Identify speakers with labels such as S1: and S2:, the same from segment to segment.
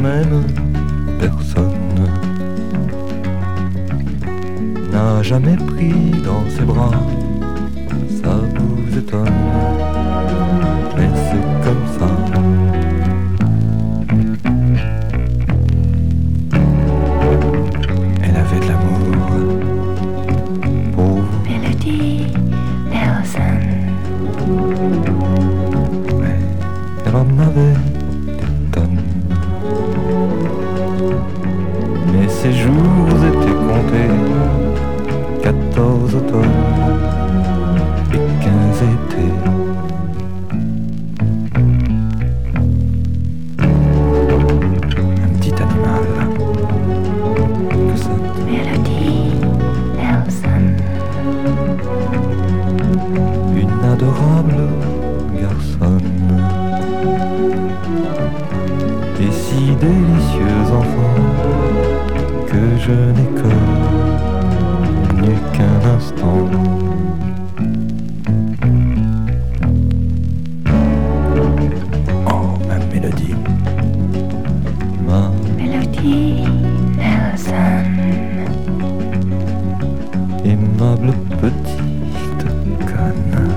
S1: même personne n'a jamais pris dans ses bras. Ça vous étonne, mais c'est comme ça. Elle avait de l'amour pour vous.
S2: Mélodie Nelson.
S1: Ouais, elle en avait des tonnes. Mais ses jours étaient comptés, 14 automnes et 15 étés. Un petit animal que ça.
S2: Mélodie Nelson.
S1: Une adorable garçonne et si délicieux enfant que je n'ai connu qu'un instant. Oh, ma mélodie, ma
S2: Mélodie Nelson.
S1: aimable petite conne.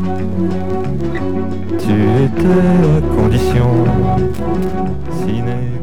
S1: Tu étais la condition sine